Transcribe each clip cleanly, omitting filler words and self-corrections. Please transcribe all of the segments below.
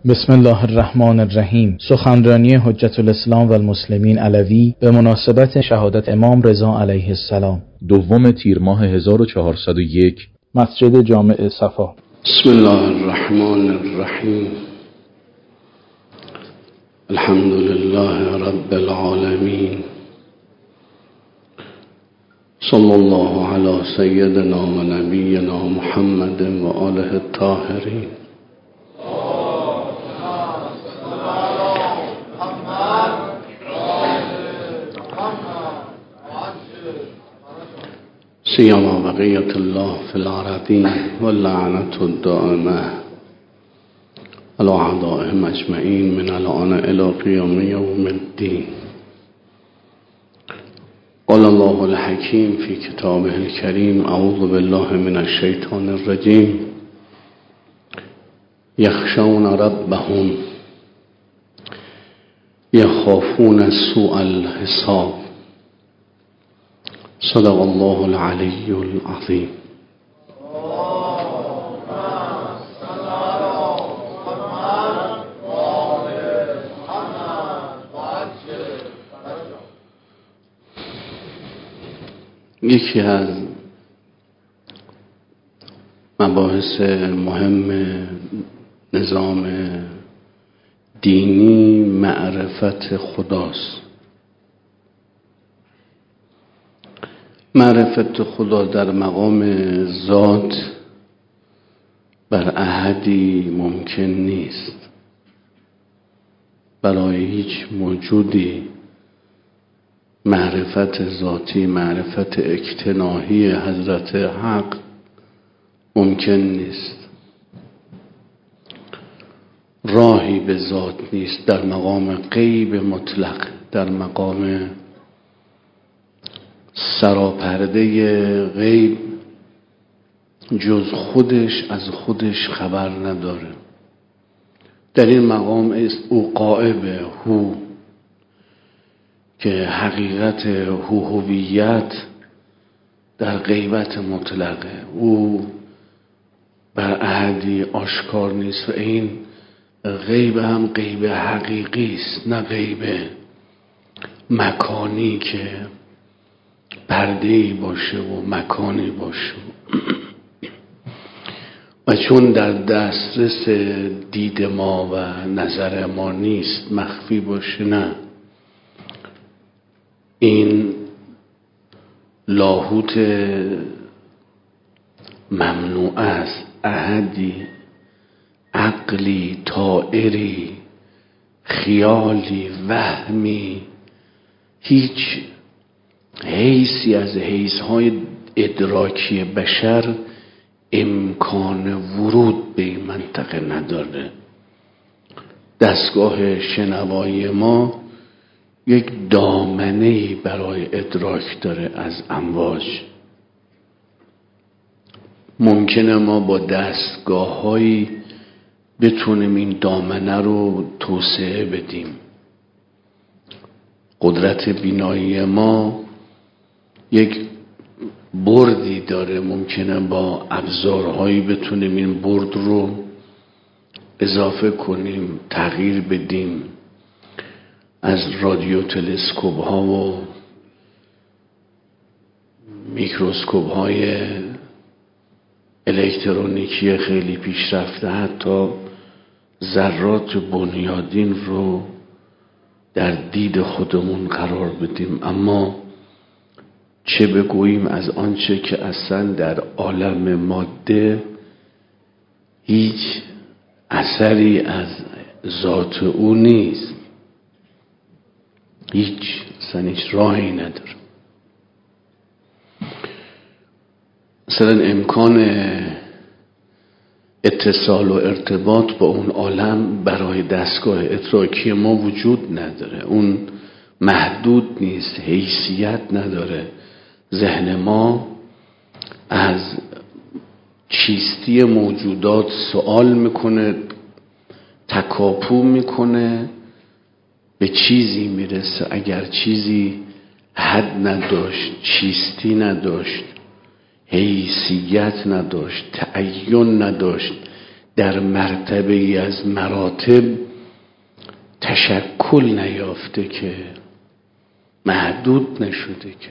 بسم الله الرحمن الرحیم. سخنرانی حجت الاسلام و المسلمین علوی به مناسبت شهادت امام رضا علیه السلام، دوم تیر ماه 1401، مسجد جامع صفا. بسم الله الرحمن الرحیم. الحمد لله رب العالمین، صلی الله علی سیدنا و نبینا محمد و آله الطاهرین. سیما بقیت الله فی الارضین و لعنت الدائمه علی اعدائهم اجمعین من الان الی قیام یوم الدین. قال الله الحکیم فی کتابه الکریم: اعوذ بالله من الشیطان الرجیم. یخشون ربهم یخافون سوء الحساب. صدق الله العلی العظیم. یکی از مباحث مهم نظام دینی معرفت خداست. معرفت خدا در مقام ذات بر احدی ممکن نیست. برای هیچ موجودی معرفت ذاتی، معرفت اجتناحی حضرت حق ممکن نیست. راهی به ذات نیست در مقام غیب مطلق، در مقام سراپرده غیب جز خودش از خودش خبر نداره. در این مقام او غائب هو، که حقیقت هویت در غیبت مطلقه. او بر احدی آشکار نیست و این غیب هم غیب حقیقی است، نه غیب مکانی که پرده‌ای باشه و مکانی باشه. و چون در دسترس دید ما و نظر ما نیست مخفی باشه، نه، این لاهوت ممنوع است. احدی، عقلی، طائری، خیالی، وهمی، هیچ حیثی از حیث‌های ادراکی بشر امکان ورود به این منطقه نداره. دستگاه شنوایی ما یک دامنه‌ای برای ادراک داره از امواج. ممکنه ما با دستگاه‌هایی بتونیم این دامنه رو توسعه بدیم. قدرت بینایی ما یک بردی داره، ممکنه با ابزارهایی بتونیم این برد رو اضافه کنیم، تغییر بدیم. از رادیو تلسکوپ ها و میکروسکوپ های الکترونیکی خیلی پیشرفته حتی ذرات بنیادین رو در دید خودمون قرار بدیم. اما چه بگوییم از آنچه که اصلا در عالم ماده هیچ اثری از ذات او نیست، هیچ راهی نداره. مثلا امکان اتصال و ارتباط با اون عالم برای دستگاه ادراکی ما وجود نداره. اون محدود نیست، حیثیت نداره. ذهن ما از چیستی موجودات سوال میکنه، تکاپو میکنه، به چیزی میرسه. اگر چیزی حد نداشت، چیستی نداشت، حیثیت نداشت، تعین نداشت، در مرتبه ای از مراتب تشکل نیافته که، محدود نشده که.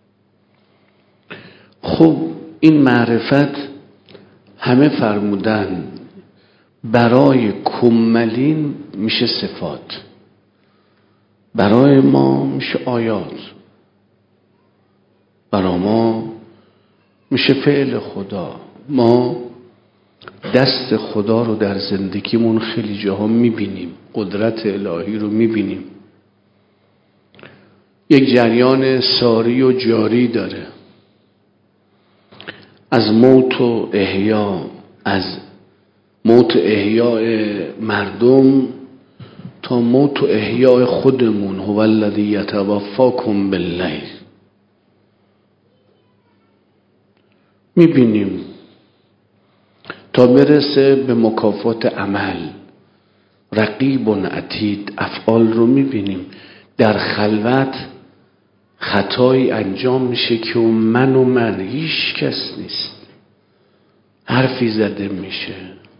خب این معرفت همه فرمودن برای کملین میشه صفات، برای ما میشه آیات، برای ما میشه فعل خدا. ما دست خدا رو در زندگیمون خیلی جاها میبینیم، قدرت الهی رو میبینیم. یک جریان ساری و جاری داره، از موت و احیا، از موت و احیاء مردم تا موت و احیاء خودمون. هو الذی یتوفاکم باللیل. میبینیم تا برسه به مکافات عمل. رقیب و عتید، افعال رو میبینیم. در خلوت خطایی انجام میشه که من هیچ کس نیست، حرفی زده میشه،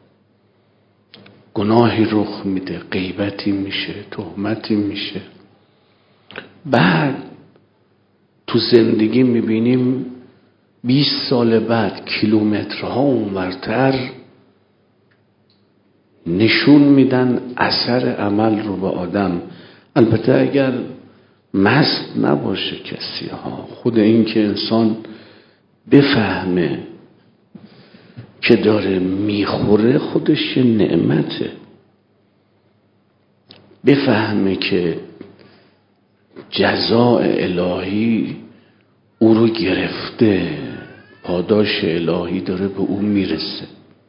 گناهی رخ میده، غیبتی میشه، تهمتی میشه. بعد تو زندگی میبینیم 20 سال بعد کیلومترها اونورتر نشون میدن اثر عمل رو به آدم. البته اگر مست نباشه کسی ها. خود این که انسان بفهمه که داره میخوره خودش یه نعمته. بفهمه که جزاء الهی او رو گرفته، پاداش الهی داره به او میرسه.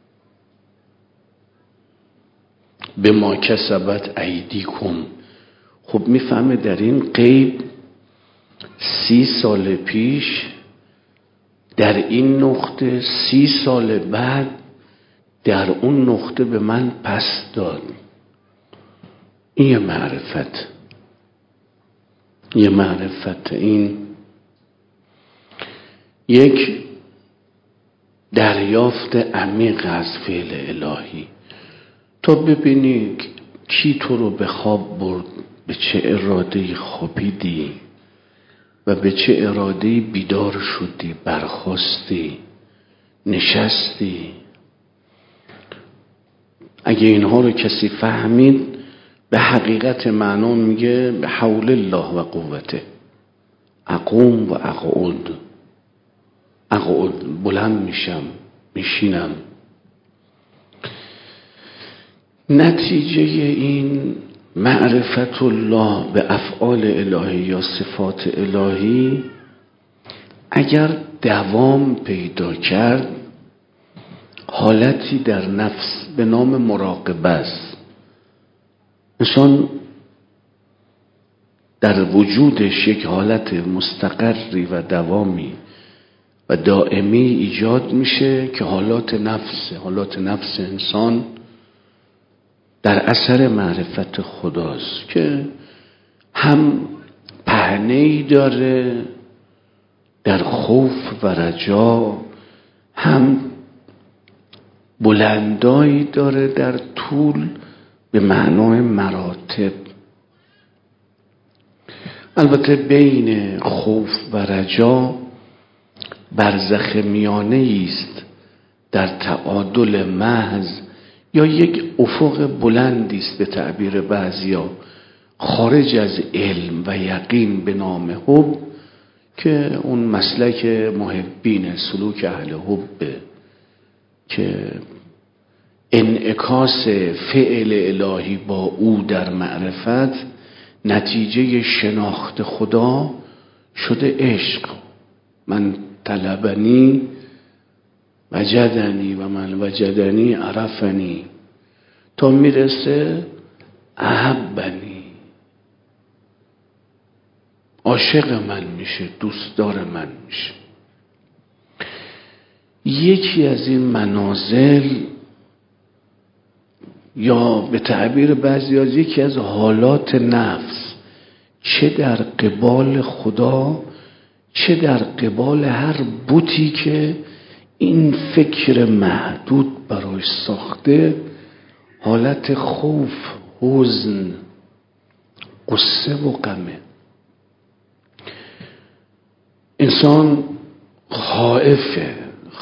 به ما کسبت ایدیکم. خب میفهمه در این غیب 30 سال پیش در این نقطه، 30 سال بعد در اون نقطه به من پس داد. این یه معرفت، یه معرفت. این یک دریافت عمیق از فعل الهی. تو ببینی کی تو رو به خواب برد، به چه اراده‌ای خوابیدی و به چه اراده‌ای بیدار شدی، برخاستی، نشستی. اگه اینها رو کسی فهمید به حقیقت معنا میگه به حول الله و قوته اقوم و اقعد. بلند میشم، میشینم. نتیجه این معرفت الله به افعال الهی یا صفات الهی اگر دوام پیدا کرد، حالتی در نفس به نام مراقبه است. انسان در وجودش یک حالت مستقری و دوامی و دائمی ایجاد میشه که حالات نفس انسان در اثر معرفت خداست که هم پهنه‌ای داره در خوف و رجا، هم بلندایی داره در طول به معنای مراتب. البته بین خوف و رجا برزخ میانه‌ای است در تعادل محض، یا یک افق بلندی است به تعبیر بعضیا خارج از علم و یقین به نام حب، که اون مسلک محبین سلوک اهل حب که انعکاس فعل الهی با او در معرفت نتیجه شناخت خدا شده عشق. من طلبنی وجدنی و من وجدنی عرفنی، تا میرسه احبنی، عاشق من میشه، دوستدار من میشه. یکی از این منازل یا به تعبیر بعضی از یکی از حالات نفس، چه در قبال خدا چه در قبال هر بتی که این فکر محدود براش ساخته حالت خوف، حزن، قصه و غمه. انسان خائفه.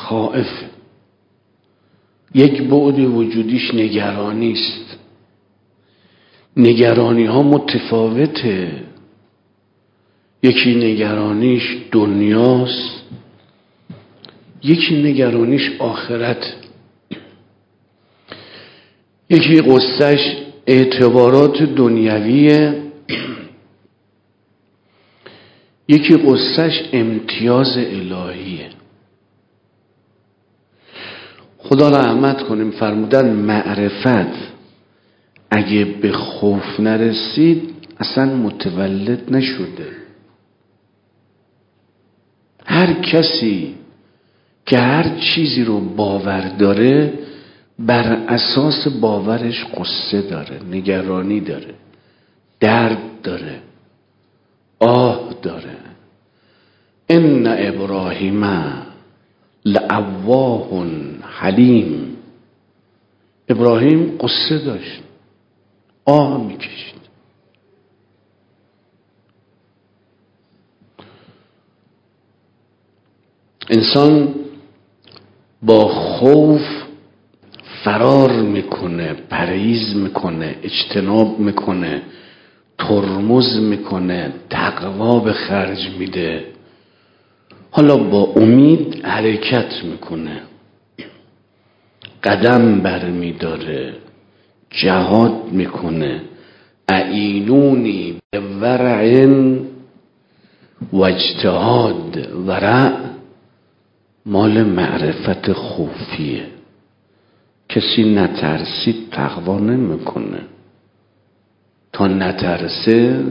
یک بعد وجودیش نگرانی است. نگرانی ها متفاوته. یکی نگرانیش دنیاست، یکی نگرانیش آخرت، یکی قصهش اعتبارات دنیویه، یکی قصهش امتیاز الهیه. خدا رحمت کنیم فرمودن معرفت اگه به خوف نرسید اصلا متولد نشده. هر کسی که هر چیزی رو باور داره بر اساس باورش قصه داره، نگرانی داره، درد داره، آه داره. ان ابراهیم لأواه حلیم. ابراهیم قصه داشت، آه میکشید. انسان با خوف فرار میکنه، پرهیز میکنه، اجتناب میکنه، ترمز میکنه، تقوا به خرج میده. حالا با امید حرکت میکنه، قدم برمیداره، جهاد میکنه. اعینونی به ورع و اجتهاد. ورع مال معرفت خوفیه. کسی نترسید تقوا نمیکنه. تا نترسه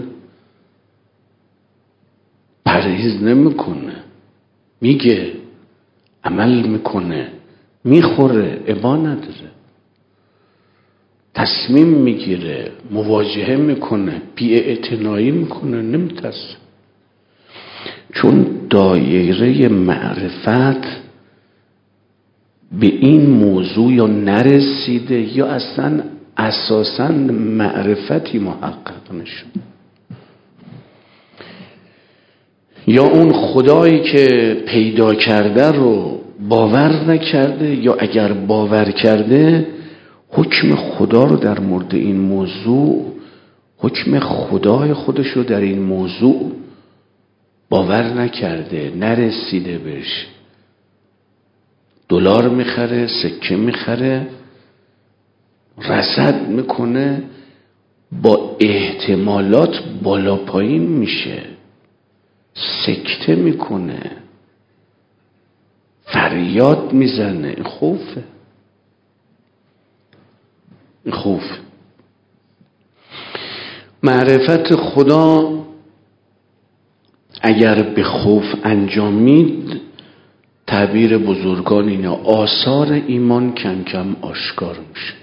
پرهیز نمیکنه، میگه، عمل میکنه، میخوره، ابا نداره، تصمیم میگیره، مواجهه میکنه، بی‌اعتنایی میکنه، نمیترسه. چون دایره معرفت به این موضوع یا نرسیده یا اصلا اساساً معرفتی محقق نشد. یا اون خدایی که پیدا کرده رو باور نکرده، یا اگر باور کرده حکم خدا رو در مورد این موضوع، حکم خدای خودش رو در این موضوع باور نکرده، نرسیده بهش. دلار میخره، سکه میخره، رصد میکنه، با احتمالات بالا پایین میشه، سکته میکنه، فریاد میزنه. این خوفه. این خوف. معرفت خدا اگر به خوف انجامید، تعبیر بزرگان اینه، آثار ایمان کم کم آشکار میشه.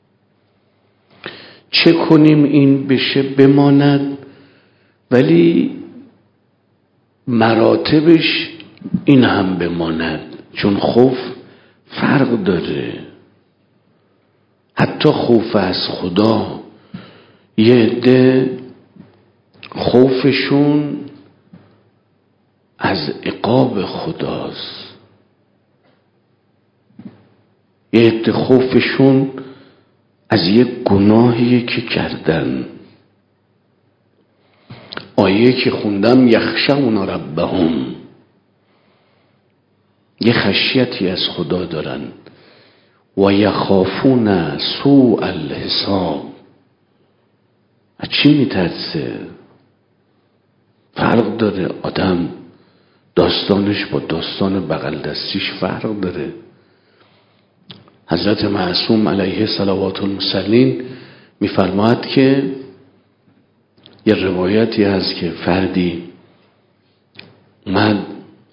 چه کنیم این بشه بماند، ولی مراتبش این هم بماند. چون خوف فرق داره. حتی خوف از خدا، یه عده خوفشون از عقاب خداست، یه عده خوفشون از یک گناهیه که کردن. آیه که خوندم یخشون ربهم، یه خشیتی از خدا دارن. و یخافون سوء الحساب. از چی میترسه؟ فرق داره. آدم داستانش با داستان بغل دستیش فرق داره. حضرت معصوم علیه صلوات المرسلین میفرماید که یه روایتی هست که فردی اومد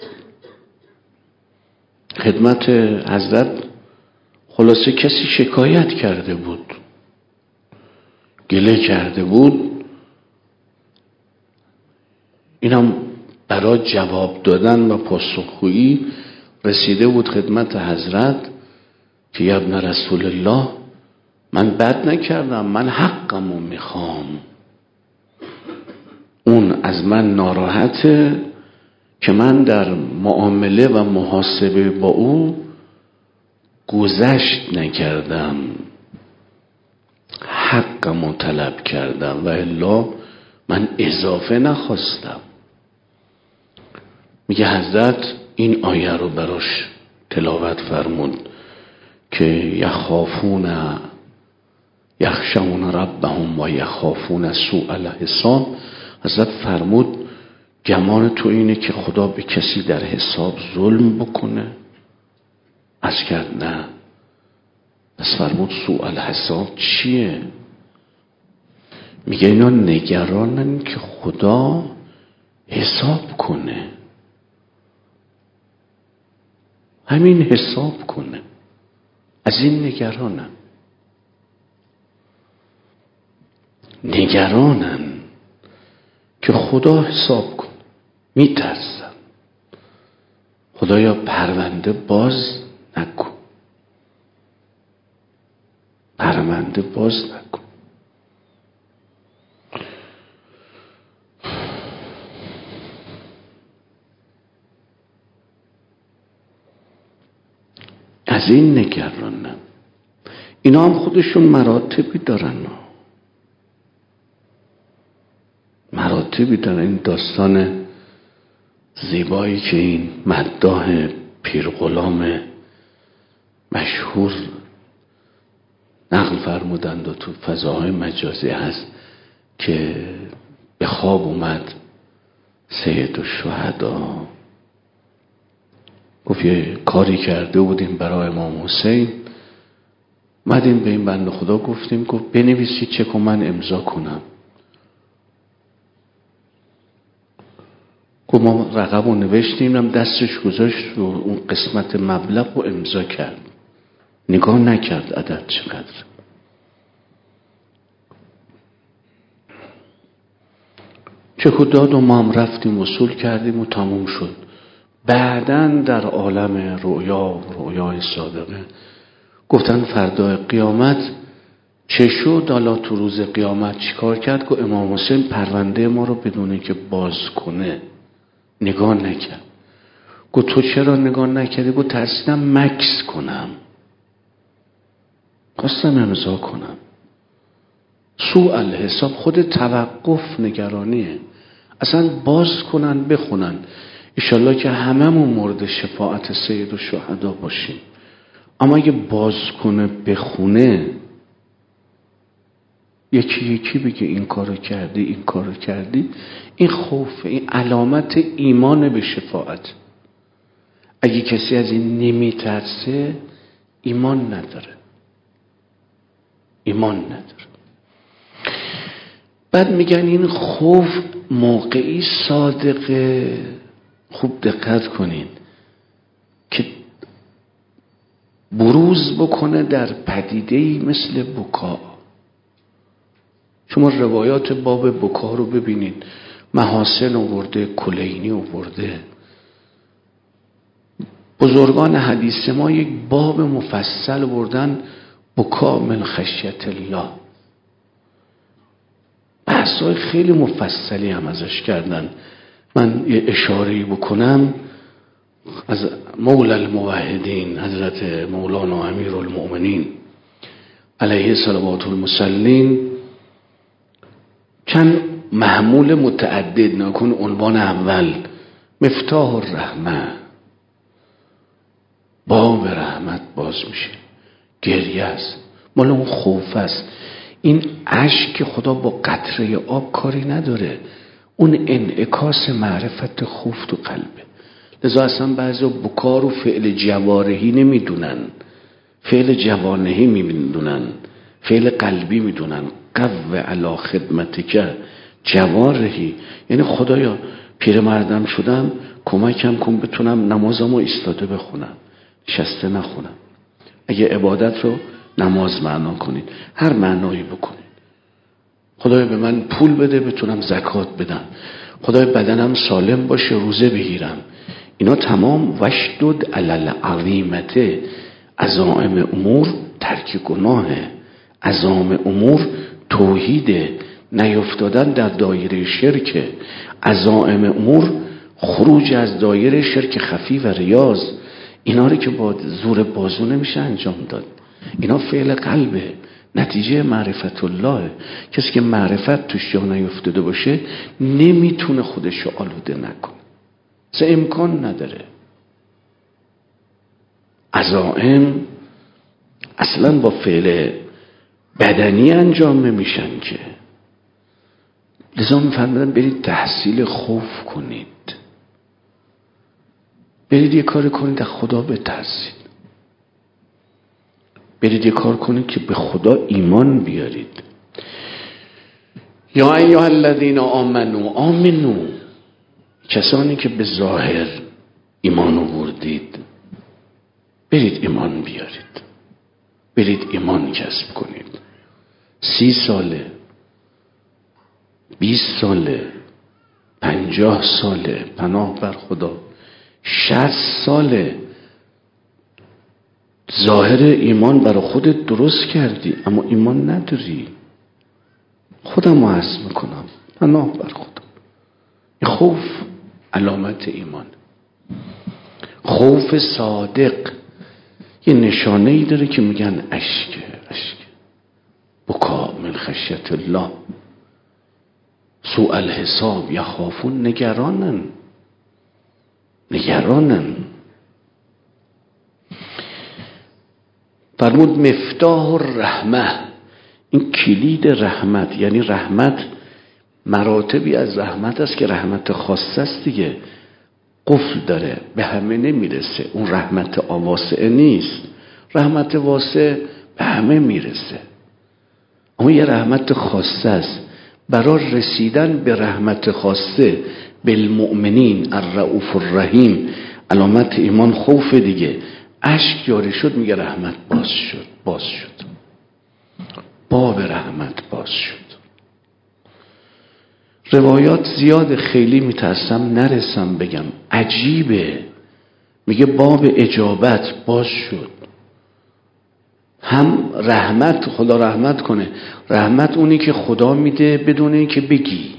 خدمت حضرت، خلاصه کسی شکایت کرده بود، گله کرده بود، اینم برای جواب دادن و پاسخگویی رسیده بود خدمت حضرت که یا ابن رسول الله من بد نکردم، من حقمو میخوام. اون از من ناراحته که من در معامله و محاسبه با او گذشت نکردم، حقمو طلب کردم و الا من اضافه نخواستم. میگه حضرت این آیه رو براش تلاوت فرمود که یخشون ربهم و یخافون سوء الحساب. حضرت فرمود گمان تو اینه که خدا به کسی در حساب ظلم بکنه؟ از کرد نه. پس فرمود سوء الحساب چیه؟ میگه اینا نگرانن که خدا حساب کنه، همین حساب کنه، از این نگرانن که خدا حساب کنه. میترسن خدایا پرونده باز نکن، پرونده باز نکن. از این نگرانم. اینا هم خودشون مراتبی دارن، مراتبی دارن. این داستان زیبایی که این مداح پیرغلام مشهور نقل فرمودند و تو فضاهای مجازی هست که به خواب اومد سید الشهدا، گفت یه کاری کرده بودیم برای امام حسین، اومدیم به این بنده خدا گفتیم، گفت بنویسی چک و من امضا کنم. گفت ما رقم رو نوشتیم، هم دستش گذاشت رو اون قسمت مبلغ رو امضا کرد، نگاه نکرد عدد چقدر. چک و داد و ما هم رفتیم وصول کردیم و تموم شد. بعدن در عالم رویای صادقه گفتن فردا قیامت چه شد؟ حالا تو روز قیامت چیکار کرد؟ گفت امام حسین پرونده ما رو بدونه که باز کنه نگاه نکرد. گفت تو چرا نگاه نکردی؟ گفت ترسیدم مکس کنم، خواستم امضا کنم. سوء الحساب خود توقف نگرانیه. اصلا باز کنن بخونن، انشالله که هممون مورد شفاعت سید الشهدا باشیم. اما اگه باز کنه بخونه، یکی بگه این کارو کردی، این خوف، این علامت ایمان به شفاعت. اگه کسی از این نمیترسه ایمان نداره. بعد میگن این خوف موقعی صادقه. خوب دقت کنین که بروز بکنه در پدیده‌ای مثل بکا. شما روایات باب بکا رو ببینید، محاسن آورده، کلینی آورده، بزرگان حدیث ما یک باب مفصل آوردن، بکا من خشیت الله. بحثای خیلی مفصلی هم ازش کردن. من یه اشاره‌ای بکنم از مولا الموحدین حضرت مولانا امیر المؤمنین علیه صلوات المصلین، چند محمول متعدد نکن. عنوان اول مفتاح الرحمه، باب رحمت باز میشه. گریه است، مال اون خوف است. این اشک که خدا با قطره آب کاری نداره، اون انعکاس معرفت خوف تو قلبه. لذا اصلا بعضی بکا رو فعل جوارحی نمیدونن، فعل جوانحی میدونن، فعل قلبی میدونن. قو علی خدمتک جوارحی، یعنی خدایا پیرمردم شدم کمکم کن بتونم نمازمو ایستاده بخونم، نشسته نخونم. اگه عبادت رو نماز معنا کنید، هر معنایی بکنید. خدایا به من پول بده بتونم زکات بدم، خدایا بدنم سالم باشه روزه بگیرم. اینا تمام وشدد علی العظیمته، عزائم امور ترک گناهه، عزائم امور توحیده، نیفتادن در دایره شرکه، عزائم امور خروج از دایره شرک خفی و ریاض. اینا رو که با زور بازو نمیشه انجام داد، اینا فعل قلبه، نتیجه معرفت الله. کسی که معرفت توش جا نیفتاده باشه نمیتونه خودشو آلوده نکنه، اصلا امکان نداره. عزائم اصلا با فعل بدنی انجام نمیشن که. لذا میفرمودن برید تحصیل خوف کنید، برید یه کار کنید از خدا بترسید، برید یه کار کنید که به خدا ایمان بیارید. یا ایها الذین آمنو، کسانی که به ظاهر ایمان آوردید برید ایمان بیارید، برید ایمان کسب کنید. 30 ساله، 20 ساله، 50 ساله، پناه بر خدا 60 ساله ظاهر ایمان برای خودت درست کردی اما ایمان نداری. خودم رو عرض میکنم، پناه بر خدا. این خوف علامت ایمان. خوف صادق یه نشانه ای داره که میگن اشک بکا من خشیت الله، سوء الحساب یخافون، نگرانن. فرمود مفتاح الرحمه، این کلید رحمت. یعنی رحمت مراتبی از رحمت است که رحمت خاصه است دیگه، قفل داره، به همه نمیرسه. اون رحمت واسعه نیست، رحمت واسع به همه میرسه، اما یه رحمت خاصه است. برای رسیدن به رحمت خاصه بالمؤمنین الرؤوف الرحیم، علامت ایمان خوف دیگه. اشک جاری شد میگه رحمت باز شد، باب رحمت باز شد. روایات زیاد، خیلی میترسم نرسم بگم. عجیبه، میگه باب اجابت باز شد. هم رحمت، خدا رحمت کنه، رحمت اونی که خدا میده بدون این که بگی.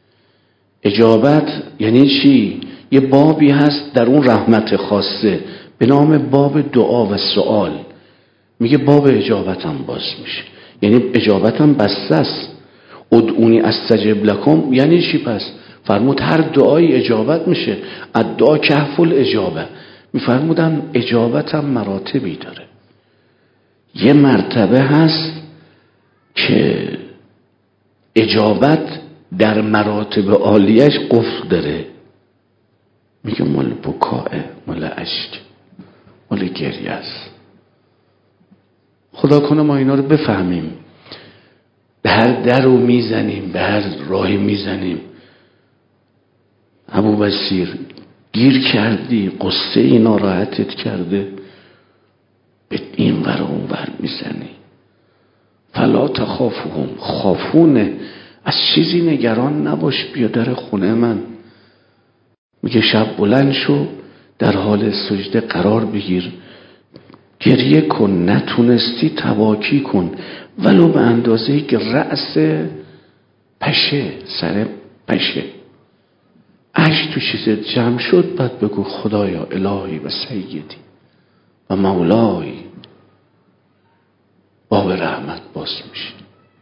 اجابت یعنی چی؟ یه بابی هست در اون رحمت خاصه به نام باب دعا و سوال، میگه باب اجابتم باز میشه. یعنی اجابتم بسته است. ادعونی استجب لکم یعنی چی پس؟ فرمود هر دعایی اجابت میشه، الدعا کهف الاجابه. میفرمودن اجابتم مراتبی داره. یه مرتبه هست که اجابت در مراتب عالیش قفل داره، میگه مال بکاه، مال اشک، مال گریه است. خدا کنه ما اینا رو بفهمیم. به هر در رو میزنیم، به هر راهی میزنیم. ابو بصیر گیر کردی، قصه اینا راحتت کرده، به این ور اون ور میزنی. فلا تخافوهم، خافونه، از چیزی نگران نباش، بیا در خونه من. میگه شب بلند شو، در حال سجده قرار بگیر، گریه کن، نتونستی تواکی کن، ولو به اندازه‌ای که رأس پشه، سر پشه اشک تو چیزت جمع شد، بعد بگو خدایا الهی و سیدی و مولای، باب رحمت باز میشه.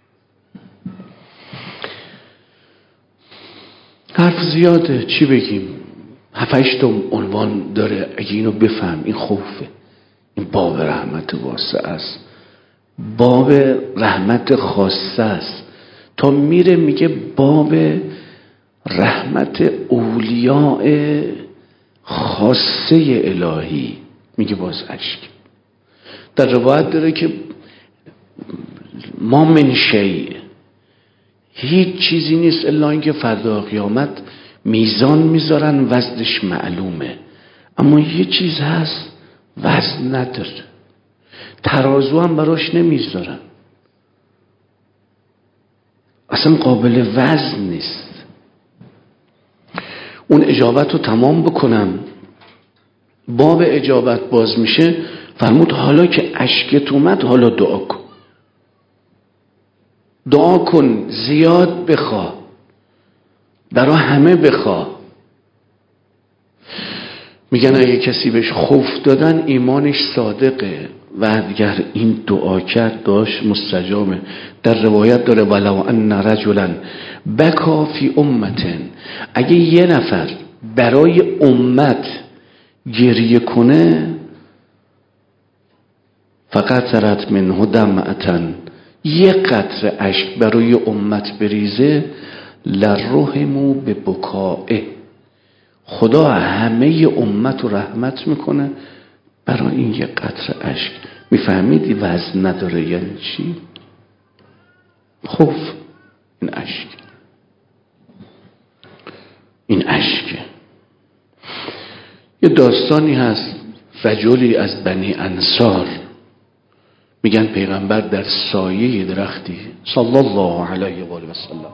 حرف زیاده، چی بگیم؟ 7-8 عنوان داره. اگه اینو بفهم، این خوفه، این باب رحمت واسع است، باب رحمت خاصه است. تا میره میگه باب رحمت اولیاء خاصه الهی، میگه باز اشک. در روایت داره که ما من شیء، هیچ چیزی نیست الا اینکه فردا قیامت میزان میذارن وزنش معلومه، اما یه چیز هست وزن نداره، ترازو هم براش نمیذارن، اصلا قابل وزن نیست. اون اجابت رو تمام بکنم، باب اجابت باز میشه. فرمود حالا که اشکت اومد حالا دعا کن، دعا کن، زیاد بخوا، برای همه بخوا. میگن اگه کسی بهش خوف دادن ایمانش صادقه و اگر این دعا کرد داشت مستجابه. در روایت داره ولو ان رجلا بکا فی امتن، اگه یه نفر برای امت گریه کنه فقطرت منه دمعتن، یه قطره اشک برای امت بریزه لرحموا ببکائه، خدا همه امت رو رحمت میکنه برای این یه قطره اشک. میفهمیدی وزن نداره یعنی چی؟ خوف. این اشک، این اشکه. یه داستانی هست، رجلی از بنی انصار، میگن پیغمبر در سایه درختی صلی الله علیه و آله و سلم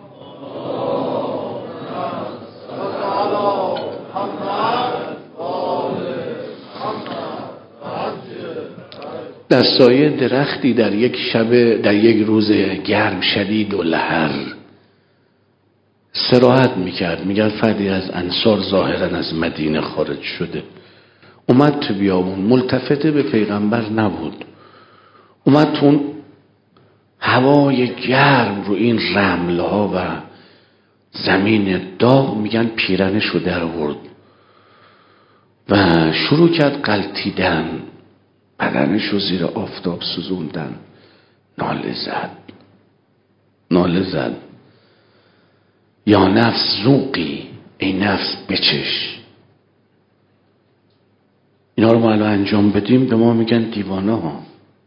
در سایه درختی در یک شب، در یک روز گرم شدید و لحر استراحت میکرد. میگن فردی از انصار ظاهرا از مدینه خارج شده، اومد تو بیابون، ملتفت به پیغمبر نبود، اومد تو اون هوای گرم رو این رملها و زمین داغ، میگن پیرنش رو در آورد و شروع کرد غلطیدن، بدنش رو زیر آفتاب سوزوندن، ناله زد یا نفس ذوقی، ای نفس بچش. اینا رو ما الان انجام بدیم به ما میگن دیوانه ها.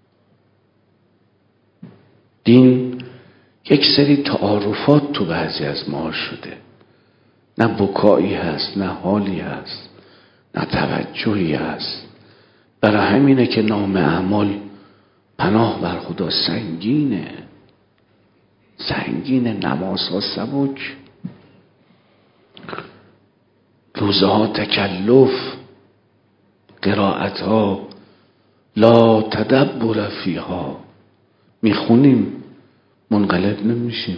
دین یک سری تعارفات تو بعضی از ما شده، نه بکایی هست، نه حالی هست، نه توجهی هست. برای همینه که نام اعمال پناه بر خدا سنگینه، نمازها سبک، روزها تکلف، قرائتها لا تدبر فیها، میخونیم منقلب نمیشیم،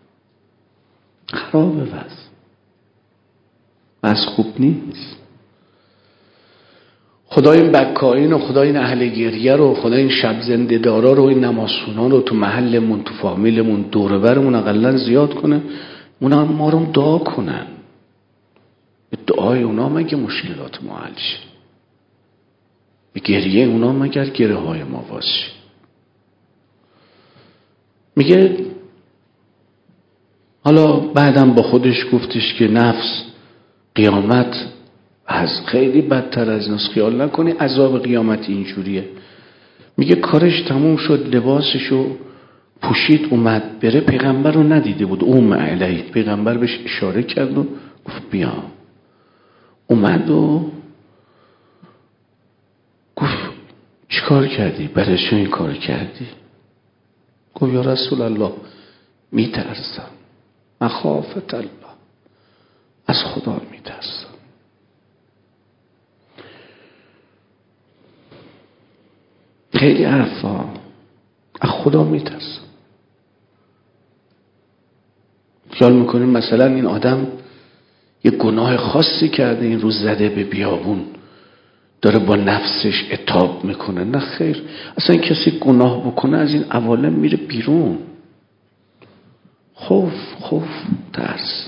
خرابه بس خوب نیست. خدا این بکائین و خدا این اهل گریه رو، خدا این شب زنده دارا رو، این نمازخونان رو تو محلمون، تو فامیلمون، دور برمون اقلا زیاد کنه، اونا ما رو دعا کنن. به دعای اونا مگه مشکلات ما حل شه؟ به گریه اونا مگر گره های ما باز شه؟ میگه حالا بعدم با خودش گفتش که نفس قیامت از خیلی بدتر از ایناست، خیال نکنی عذاب قیامت اینجوریه. میگه کارش تموم شد، لباسشو پوشید اومد بره، پیغمبر رو ندیده بود، علیه پیغمبر بهش اشاره کرد و گفت بیا. اومد و گفت چی کار کردی؟ برای چه این کار کردی؟ گفت یا رسول الله میترسم، مخافت الله، از خدا میترسم. خیلی حرفا، از خدا میترسم. خیال میکنیم مثلا این آدم یه گناه خاصی کرده، این روز زده به بیابون داره با نفسش عتاب میکنه. نه خیر، اصلا کسی گناه بکنه از این عوالم میره بیرون. خوف، ترس.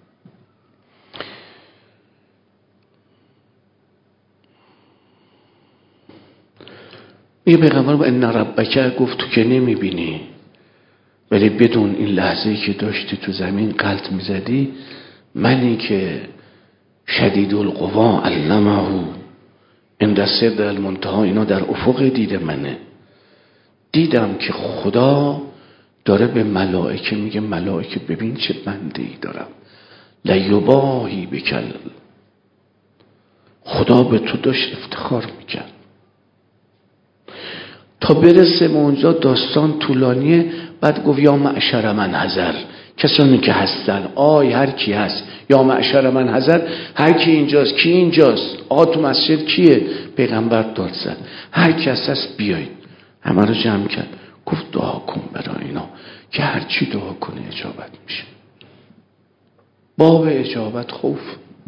یه پیغمبر با ان ربک گفت تو که نمیبینی، ولی بدون این لحظه‌ای که داشتی تو زمین غلط میزدی، منی که شدید القوا علمه عند السدرة المنتهی، اینا در افق دید منه. دیدم که خدا داره به ملائکه میگه ملائکه ببین چه بنده‌ای دارم، لیباهی بکل، خدا به تو داشت افتخار میکرد. تا برسه به اونجا داستان طولانیه. بعد گفت یا معشر من حضر، کسانی که هستن، آی هر کی هست، یا معشر من حضر، هر کی اینجاست، کی اینجاست، آقا تو مسجد کیه؟ پیغمبر داد زد هر کی هست بیایید. همه رو جمع کرد، گفت دعا کن برای اینا که هر چی دعا کنه اجابت میشه. باب اجابت خوف،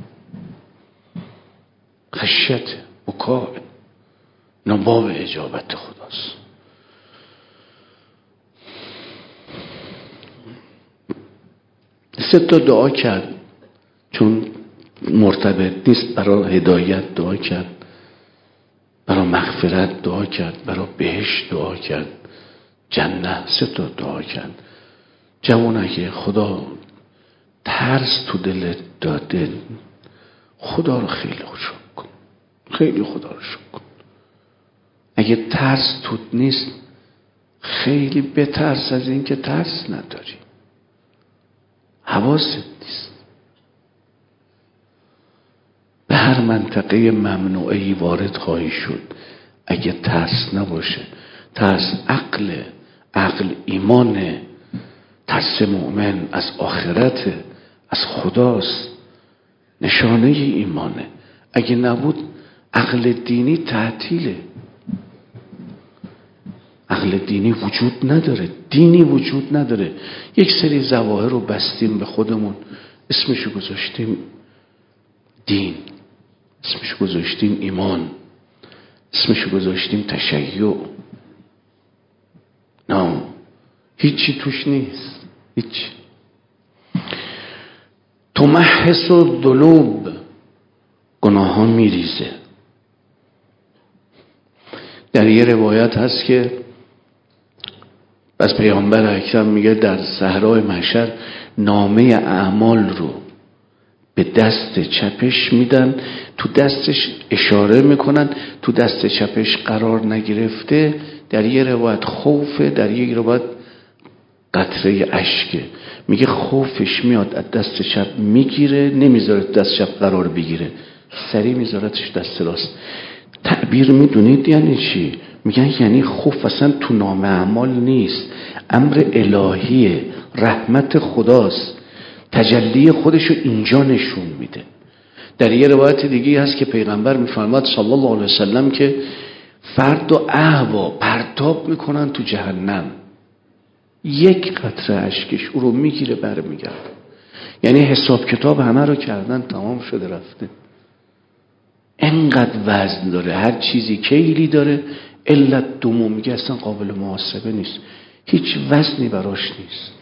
خشیت، بکا، اینا باب اجابت خداست. سه تا دعا کرد، چون مرتبط نیست، برای هدایت دعا کرد، برای مغفرت دعا کرد، برای بهشت دعا کرد، جنت. سه تا دعا کرد. جوان اگه خدا ترس تو دلت داده، خدا رو خیلی شکر کن، خیلی خدا رو شکر کن. اگه ترس توت نیست، خیلی بترس از این که ترس نداری، حواست نیست. به هر منطقه ممنوعه‌ای وارد خواهی شد اگه ترس نباشه. ترس عقل ایمانه. ترس مؤمن از آخرته، از خداست، نشانه ایمانه. اگه نبود عقل دینی تعطیله، عقل دینی وجود نداره، دینی وجود نداره. یک سری ظواهر رو بستیم به خودمون، اسمشو گذاشتیم دین، اسمشو گذاشتیم ایمان، اسمشو گذاشتیم تشیع. نه، هیچی توش نیست، هیچ. تمحص الذنوب، گناه ها میریزه. در یه روایت هست که بس پیامبر اکرم میگه در صحرای محشر نامه اعمال رو به دست چپش میدن، تو دستش اشاره میکنن، تو دست چپش قرار نگرفته. در یه روایت خوفه، در یه روایت قطره اشکه. میگه خوفش میاد از دست چپ میگیره، نمیذاره دست چپ قرار بگیره، سریع میذارتش دست راست. تعبیر میدونید یعنی چی؟ میگن یعنی خوف اصلا تو نام اعمال نیست، امر الهیه، رحمت خداست، تجلی خودشو اینجا نشون میده. در یه روایت دیگه هست که پیغمبر میفرماد صلی الله علیه وسلم که فرد و اهوا پرتاب میکنن تو جهنم، یک قطره اشکش او رو میگیره برمیگرده. یعنی حساب کتاب همه رو کردن، تمام شده رفته. انقدر وزن داره، هر چیزی کیلی داره، علت دومو میگه اصلا قابل محاسبه نیست، هیچ وزنی براش نیست.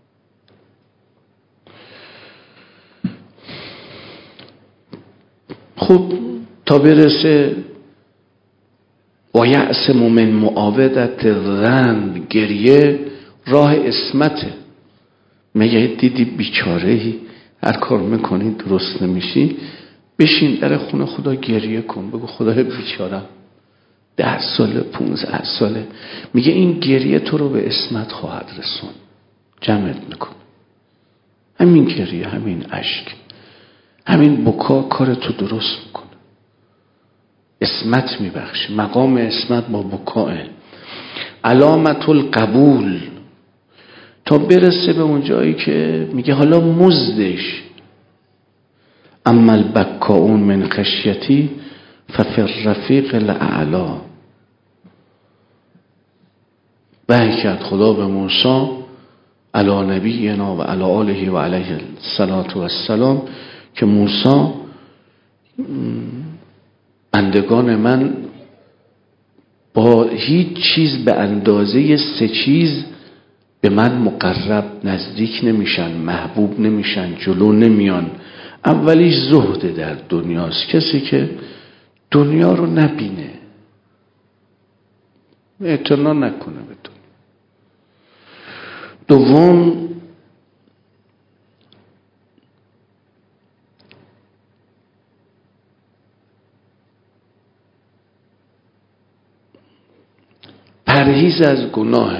خب تا برسه و یعصم من معاودت ذنب، گریه راه اسمته. میگه دیدی بیچارهی هر کار میکنی درست نمیشی، بشین در خونه خدا گریه کن، بگو خدای بیچارم 10 ساله 15 ساله. میگه این گریه تو رو به اسمت خواهد رسون، جمعت میکن. همین گریه، همین اشک، همین بکا کار تو درست میکنه، اسمت میبخشه. مقام اسمت با بکاه، علامت القبول، تا برسه به اون جایی که میگه حالا مزدش، اما البکاون من خشیتی ففی الرفیق الاعلی. وحی کرد خدا به موسی علی نبینا و علی آله و علیه الصلاة و السلام که موسی، بندگان من با هیچ چیز به اندازه 3 چیز به من مقرب نزدیک نمیشن، محبوب نمیشن، جلو نمیان. اولیش زهد در دنیاست، کسی که دنیا رو نبینه، اعتنا نکنه به دنیا. دوم پرهیز از گناه،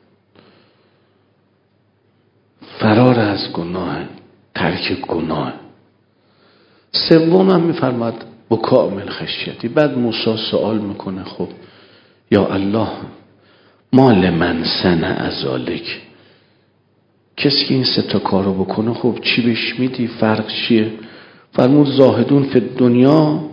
فرار از گناه، ترک گناه. سوم هم میفرماد بکا من خشیتی. بعد موسی سوال میکنه خب یا الله ما لمن صنع ذلک، کسی که این 3 کارو بکنه خب چی بهش میدی؟ فرق چیه؟ فرمود زاهدون فی دنیا،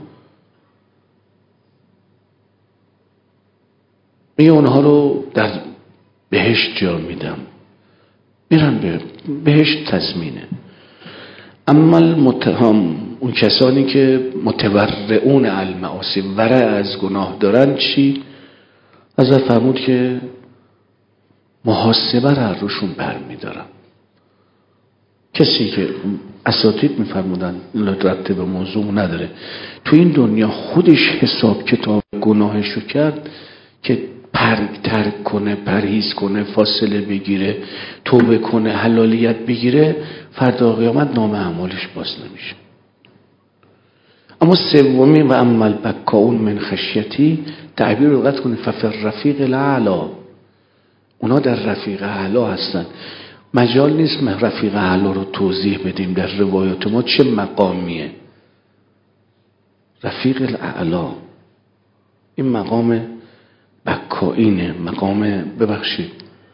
میگه اونها رو در بهشت جا میدم، میرن به بهشت تضمینه. اما المتهم، اون کسانی که متورعون المعاصی، ورع از گناه دارن، چی؟ حضرت فرمود که محاسبه را روشون برمیدارم. کسی که اساتید میفرمودن ربط به موضوع نداره، تو این دنیا خودش حساب کتاب گناهشو کرد که ترک کنه، پرهیز کنه، فاصله بگیره، توبه کنه، حلالیت بگیره، فردا قیامت نام اعمالش باز نمیشه. اما سومی و اما البکاون من خشیتی، تعبیر رو قطع کنه ففی الرفیق الاعلی، اونا در رفیق اعلی هستن. مجال نیست رفیق اعلی رو توضیح بدیم در روایات ما چه مقامیه. رفیق الاعلی این مقام بکائینه، مقام ببخشید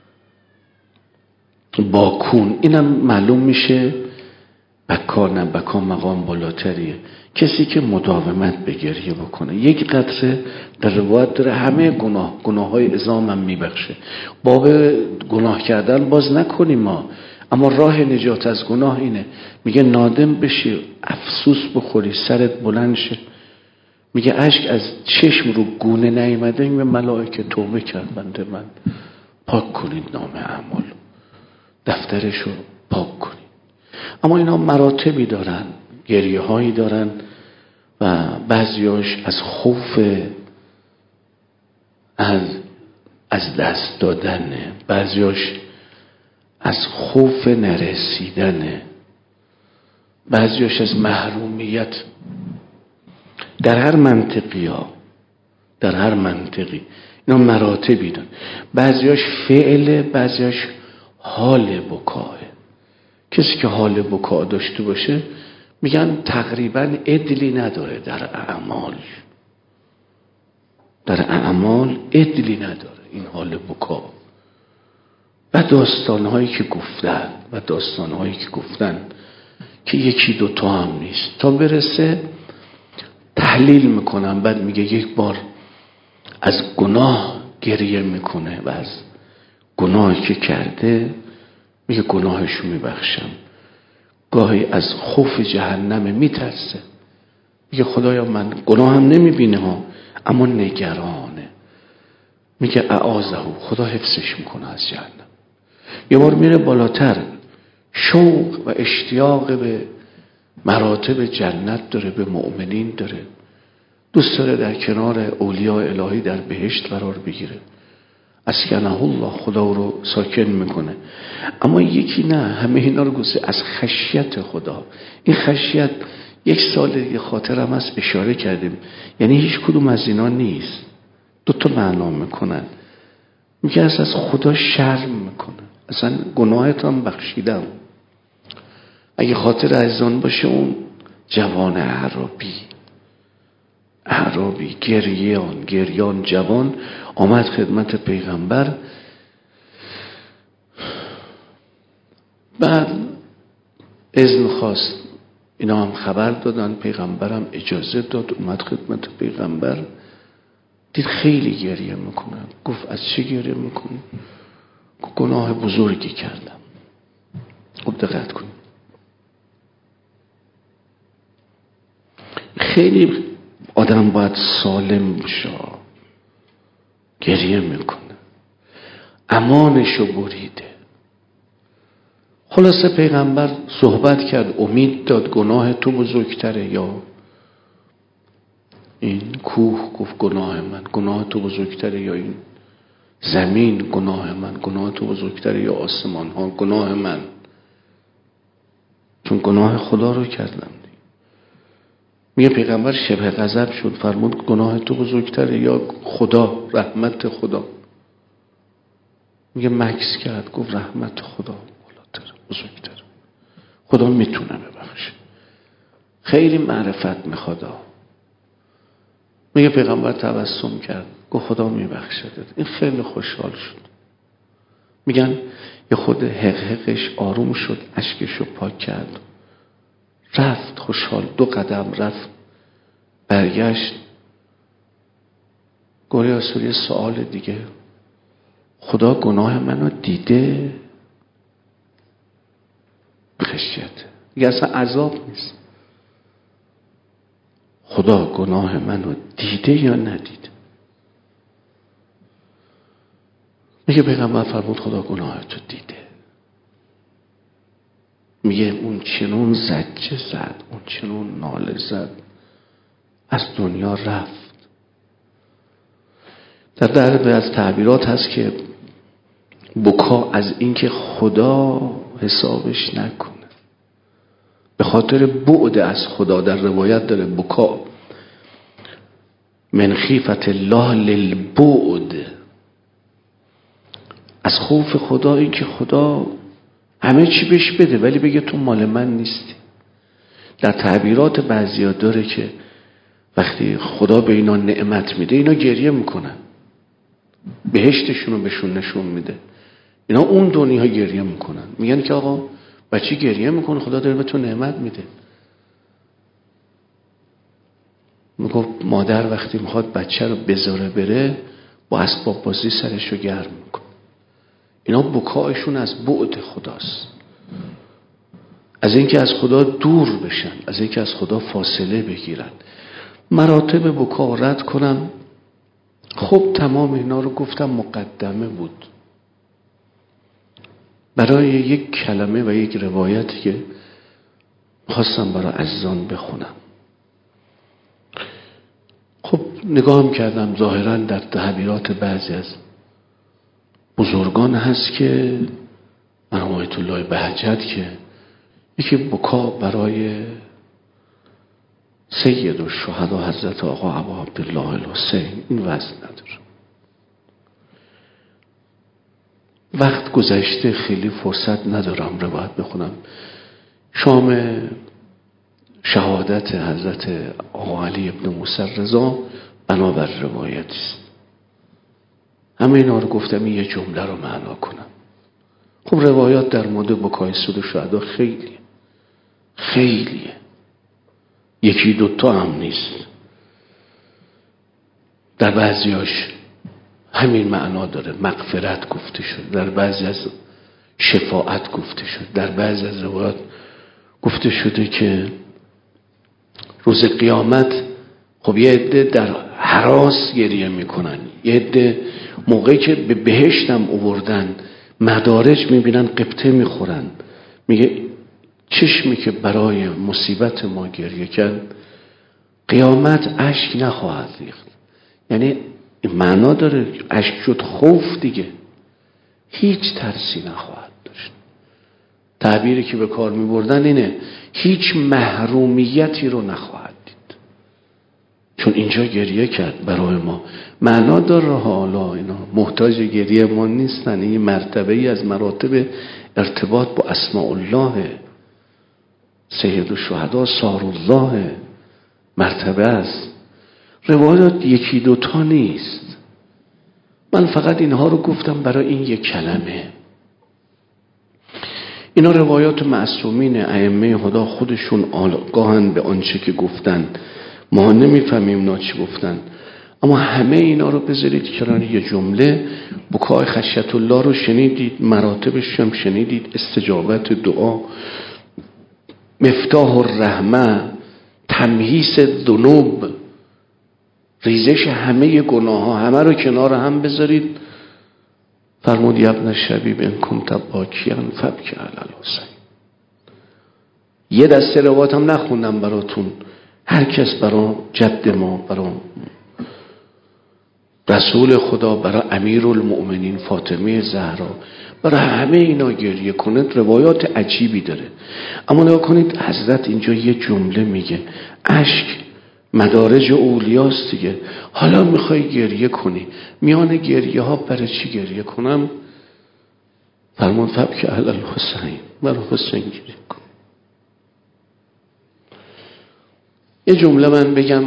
باکون، اینم معلوم میشه بکا، نه بکا مقام بالاتریه. کسی که مداومت به گریه بکنه، یک قطره در روایت داره همه گناه‌های عظام هم میبخشه. باب گناه کردن باز نکنیم ما، اما راه نجات از گناه اینه. میگه نادم بشی، افسوس بخوری، سرت بلند شه، میگه اشک از چشم رو گونه نیامده، میگه ملائکه توبه کرد بنده من، پاک کنید نام اعمال، دفترش رو پاک کنید. اما اینا مراتبی دارن، گریه هایی دارن و بعضیاش از خوف از دست دادنه، بعضیاش از خوف نرسیدنه، بعضیاش از محرومیت. در هر منطقی اینا مراتبی دارن. بعضیاش فعله، بعضیاش حال بکاه. کسی که حال بکا داشته باشه میگن تقریبا عدلی نداره در اعمال عدلی نداره این حال بکا. و داستانهایی که گفتن که یکی دوتا هم نیست، تا برسه تحلیل میکنم، بعد میگه یک بار از گناه گریه میکنه و از گناهی که کرده میگه گناهشو میبخشم. گاهی از خوف جهنم میترسه، میگه خدایا من گناهم نمیبینه ها، اما نگرانه، میگه اعاذه، خدا حفظش میکنه از جهنم. یه بار میره بالاتر، شوق و اشتیاق به مراتب جنت داره، به مؤمنین داره، دوست داره در کنار اولیاء الهی در بهشت قرار بگیره. اسکنه الله، خدا رو ساکن میکنه. اما یکی نه، همه اینا رو گفته از خشیت خدا. این خشیت یک سال دیگه خاطرم هست اشاره کردیم، یعنی هیچ کدوم از اینا نیست، دوتا معنا میکنن. میگه از خدا شرم میکنه، اصلا گناهت هم بخشیدم. اگه خاطر عزیزان باشه، اون جوان اعرابی گریان جوان آمد خدمت پیغمبر، بعد اذن خواست، اینا هم خبر دادن، پیغمبرم اجازه داد، اومد خدمت پیغمبر، دید خیلی گریه میکنه. گفت از چه گریه میکنی؟ گناه بزرگی کردم. خب دقت کن، خیلی آدم باید سالم باشه، گریه میکنه، امانشو بریده. خلاصه پیغمبر صحبت کرد، امید داد گناه تو بزرگتره یا این کوه؟ گفت گناه تو بزرگتره یا این زمین؟ گناه تو بزرگتره یا آسمان ها؟ گناه من، چون گناه خدا رو کردم. میگه پیغمبر شبه غضب شد، فرمود گناه تو بزرگتره یا خدا، رحمت خدا؟ میگه مکث کرد، گفت رحمت خدا بالاتر، بزرگتر، خدا میتونه ببخشه. خیلی معرفت میخواد. میگه پیغمبر تبسم کرد، گفت خدا میبخشه. این خیلی خوشحال شد. میگن یه خود حقش آروم شد، اشکشو پاک کرد، رفت خوشحال. 2 قدم رفت، برگشت، گویا یه سوال دیگه: خدا گناه منو دیده؟ خشیت دیگه اصلا عذاب نیست. خدا گناه منو دیده یا ندیده؟ میگه پیغمبر فرمود خدا گناه تو دیده. میگه اون چنون زجه زد، اون چنون ناله زد، از دنیا رفت. در از تعبیرات هست که بکا از اینکه خدا حسابش نکنه، به خاطر بعد از خدا. در روایت داره بکا من خیفت الله للبعد، از خوف خدا، این که خدا همه چی بهش بده ولی بگه تو مال من نیستی. در تعبیرات بعضیا داره که وقتی خدا به اینا نعمت میده اینا گریه میکنن، بهشتشونو بهشون نشون میده، اینا اون دنیا گریه میکنن، میگن که آقا بچه گریه میکنه خدا داره به تو نعمت میده. میگفت مادر وقتی میخواد بچه رو بذاره بره با اسباب بازی سرشو گرم میکنه. اینا بکایشون از بعد خداست، از اینکه از خدا دور بشن، از اینکه از خدا فاصله بگیرن. مراتب بکا رد کنم. خب تمام اینا رو گفتم، مقدمه بود برای یک کلمه و یک روایتی که خواستم برای عزیزان بخونم. خب نگاه کردم ظاهرا در تعبیرات بعضی از بزرگان هست که مرحوم آیت الله بهجت که یکی بکا برای سید الشهدا حضرت آقا ابا عبدالله الحسین، این وزن نداره. وقت گذشته، خیلی فرصت ندارم روایت بخونم. شام شهادت حضرت آقا علی ابن موسی رضا بنابر روایت است. همه اینا رو گفتم این یه جمله رو معنا کنم. خب روایات در مورد بکای سید الشهدا خیلیه، یکی دوتا هم نیست. در بعضیاش همین معنا داره، مغفرت گفته شد، در بعضی از شفاعت گفته شد، در بعضی از روایات گفته شده که روز قیامت خب یه عده در هراس گریه میکنن، یه عده موقعی که به بهشتم آوردن مدارج میبینن قبطه میخورن. میگه چشمی که برای مصیبت ما گریه کرد قیامت اشک نخواهد ریخت. یعنی معنا داره اشک شد خوف دیگه، هیچ ترسی نخواهد داشت. تعبیری که به کار میبردن اینه هیچ محرومیتی رو نخواهد دید، چون اینجا گریه کرد برای ما. معنا داره. حالا اینا محتاج گریه ما نیستن، این مرتبه ای از مراتب ارتباط با اسماء الله، سید الشهدا سار الله مرتبه است. روایات یکی دوتا نیست. من فقط اینها رو گفتم برای این یک کلمه. اینا روایات معصومین ائمه خدا، خودشون آگاهن به آنچه که گفتن، ما نمیفهمیم اینا چی گفتن. اما همه اینا رو بذارید کنار یه جمله. بکای خشیت الله رو شنیدید، مراتبش هم شنیدید، استجابت دعا، مفتاح الرحمه، تمحیص ذنوب، ریزش همه گناه ها، همه رو کنار هم بذارید. فرمود یا ابن شبیب ان کنت باکیا فبکی علی الحسین. یه دسته روایت هم نخوندم براتون، هر کس برای جد ما، برای رسول خدا، برای امیرالمؤمنین فاطمه زهرا، برای همه اینا گریه کنید. روایات عجیبی داره. اما نگاه کنید حضرت اینجا یه جمله میگه اشک مدارج اولیاست دیگه. حالا میخوای گریه کنی، میان گریه ها برای چی گریه کنم؟ فرمود فبکی علی الحسین، برای حسین گریه کن. یه جمله من بگم.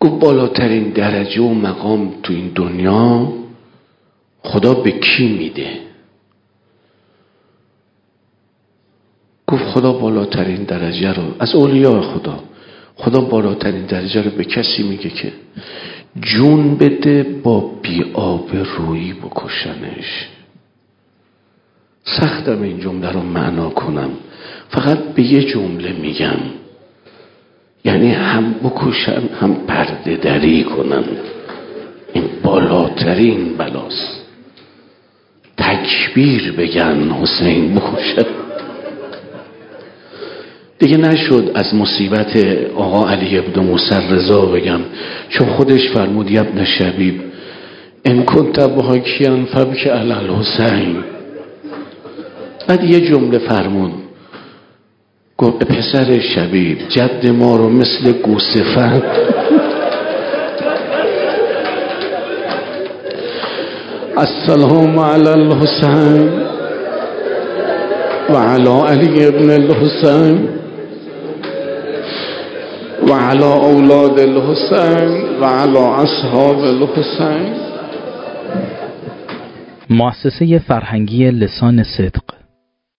گفت بالاترین درجه و مقام تو این دنیا خدا به کی میده؟ گفت خدا بالاترین درجه رو از اولیاء خدا بالاترین درجه رو به کسی میگه که جون بده با بی‌آبرویی بکشنش. سختم این جمله رو معنا کنم، فقط به یه جمله میگم، یعنی هم بکشن هم پرده دری کنن. این بالاترین بلاست. تکبیر بگن حسین بکشن. دیگه نشد از مصیبت آقا علی ابن موسی رضا بگم، چون خودش فرمود یا ابن شبیب ان کنت باکیا فبکی علی الحسین. بعد یه جمله فرمود، گفت پسر شبیب جد ما رو مثل گوسفند السلام علی الحسین و علی علی ابن الحسین و علی اولاد الحسین و علی اصحاب الحسین. مؤسسه فرهنگی لسان صدق